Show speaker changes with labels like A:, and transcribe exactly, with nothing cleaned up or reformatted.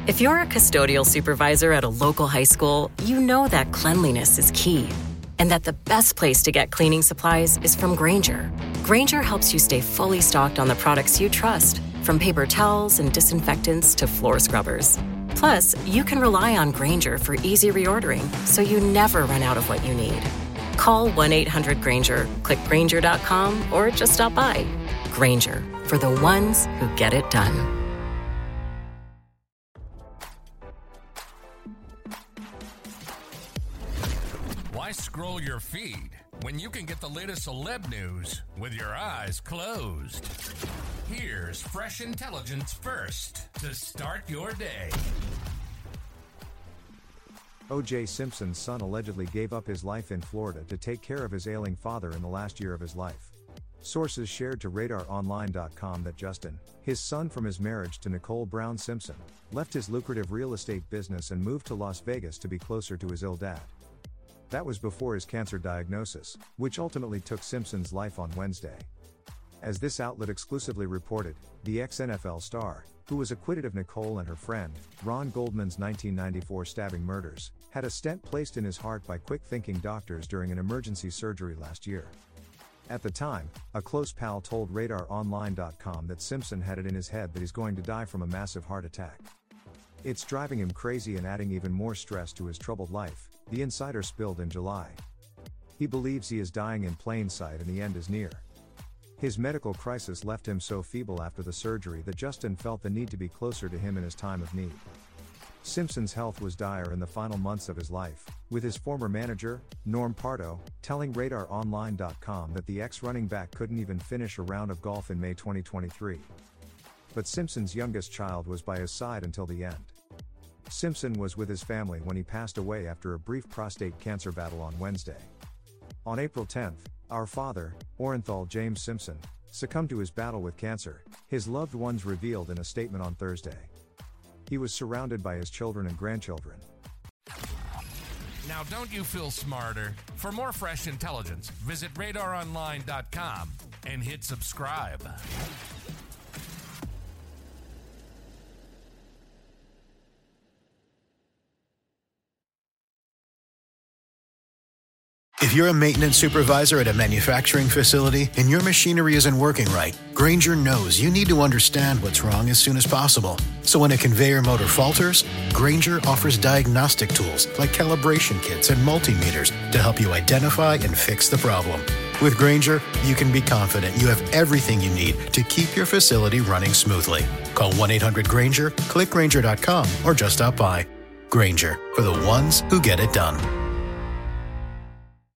A: If you're a custodial supervisor at a local high school, you know that cleanliness is key, and that the best place to get cleaning supplies is from Grainger. Grainger helps you stay fully stocked on the products you trust, from paper towels and disinfectants to floor scrubbers. Plus, you can rely on Grainger for easy reordering, so you never run out of what you need. Call one eight hundred Grainger, click Grainger dot com, or just stop by. Grainger, for the ones who get it done.
B: Why scroll your feed when you can get the latest celeb news with your eyes closed? Here's fresh intelligence first to start your day.
C: O J Simpson's son allegedly gave up his life in Florida to take care of his ailing father in the last year of his life. Sources shared to radar online dot com that Justin, his son from his marriage to Nicole Brown Simpson, left his lucrative real estate business and moved to Las Vegas to be closer to his ill dad. That was before his cancer diagnosis, which ultimately took Simpson's life on Wednesday. As this outlet exclusively reported, the ex-N F L star, who was acquitted of Nicole and her friend, Ron Goldman's nineteen ninety-four stabbing murders, had a stent placed in his heart by quick-thinking doctors during an emergency surgery last year. At the time, a close pal told radar online dot com that Simpson had it in his head that he's going to die from a massive heart attack. It's driving him crazy and adding even more stress to his troubled life, the insider spilled in July. He believes he is dying in plain sight and the end is near. His medical crisis left him so feeble after the surgery that Justin felt the need to be closer to him in his time of need. Simpson's health was dire in the final months of his life, with his former manager, Norm Pardo, telling radar online dot com that the ex-running back couldn't even finish a round of golf in May twenty twenty-three. But Simpson's youngest child was by his side until the end. Simpson was with his family when he passed away after a brief prostate cancer battle on Wednesday. On April tenth, our father, Orenthal James Simpson, succumbed to his battle with cancer, his loved ones revealed in a statement on Thursday. He was surrounded by his children and grandchildren.
B: Now don't you feel smarter? For more fresh intelligence, visit radar online dot com and hit subscribe.
D: If you're a maintenance supervisor at a manufacturing facility and your machinery isn't working right, Grainger knows you need to understand what's wrong as soon as possible. So when a conveyor motor falters, Grainger offers diagnostic tools like calibration kits and multimeters to help you identify and fix the problem. With Grainger, you can be confident you have everything you need to keep your facility running smoothly. Call one eight hundred Grainger, click Grainger dot com, or just stop by. Grainger, for the ones who get it done.